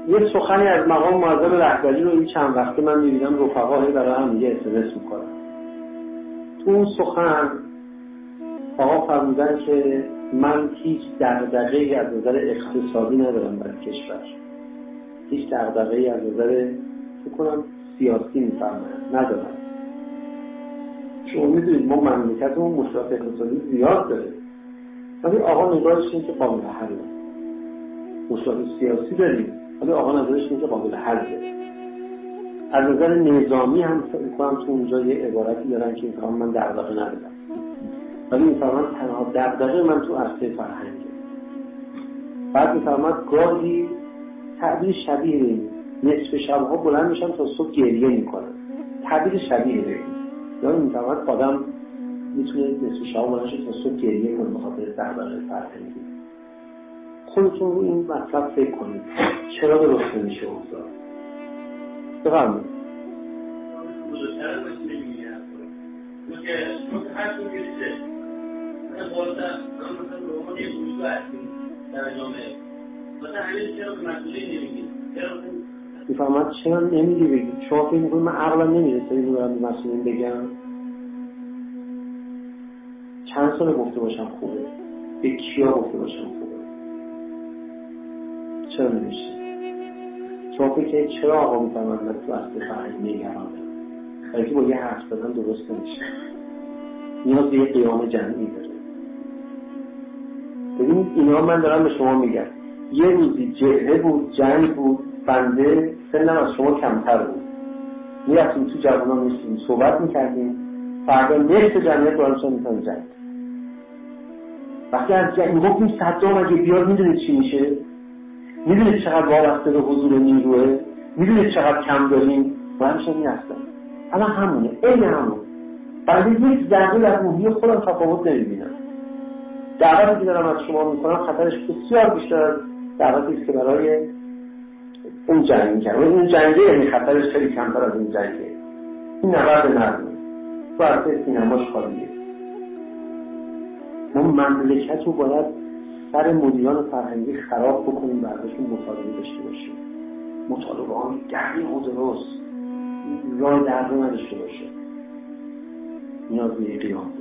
یه سخنی از مقام معظم رهبری رو این چند وقته من می‌بینم رفقا برای هم دیگه استرس می‌کنن. تو اون سخن آقا فرمودن که من هیچ دغدغه‌ای از نظر اقتصادی ندارم برای کشور، هیچ دغدغه‌ای از نظر فکر کنم سیاسی می‌فرمایند ندارم. شما می‌دونید ما مملکتمون مشکلات اقتصادی زیاد داره، ولی آقا نگاهش اینه که قابل حله. مشکلات سیاسی داریم ولی آقا نگاهش اینه که قابل حله. از نظر نظامی هم فکر کنم تو اونجا یه عبارتی دارن که میگن من دغدغه ندارم، ولی میفهمن تنها دغدغه من تو عرصه فرهنگه. بعد میفهمن گاهی تعبیر شبیه این نصف شبها بلند میشن تا صبح گریه میکنن، تعبیر شبیه این. یا میفهمن آدم میتونه نصف شب بلند شه تا صبح گریه کنه بخاطر دغدغه فرهنگی. خودتون رو این مطلب فکر کنید چرا درست نمیشه اوضاع. بفرمایید. مثلا بالاتر مثلا رومان یه گروه هستیم در جامعه، مثلا همین چرا به مسئولین نمیگیم؟ میفهمد چرا نمیگی بگید؟ شما فکر میکنید من عقلم نمیرسه اینو برم به مسئولین بگم؟ چند سال گفته باشم خوبه؟ به کیا گفته باشم خوبه؟ چرا نمیشه؟ شما فکر کنید چرا آقا میفهمد من تو اصل فرهنگ نگرانم؟ بلکه با یه حرف زدن درست نمیشه، نیاز به یه قیام جمعی داره. ببینید اینا من دارم به شما میگم یه روزی جبهه بود، جنگ بود، بنده سنم از شما کمتر بود، میرفتیم تو جوانان میشیم صحبت میکردیم، فردا نصف جمعیت دارمشان میتونم جنگ. وقتی از جنگ میگفتیم صدام اگه بیاد میدونید چی میشه؟ میدونید چقدر وابسته به حضور نیروه؟ میدونید چقدر کم داریم؟ برایشان میرفتم. الان همونه، این همون. بنده یک ذره در روحی خودم تفاوت نمیبینم. دعوتی که دارم از شما میکنم خطرش بسیار بیشتر از دعوتی است که برای اون جنگ میکنم. اون جنگه یعنی خطرش خیلی کمتر از این جنگه. این نبرد نرمه تو عرصه سینماش خالیه. ما مملکت رو باید سر مدیران فرهنگی خراب بکنیم، برداشون مطالبه داشته باشیم، مطالبه های دقیق و درست، راه در رو نداشته باشه. نیاز به قیام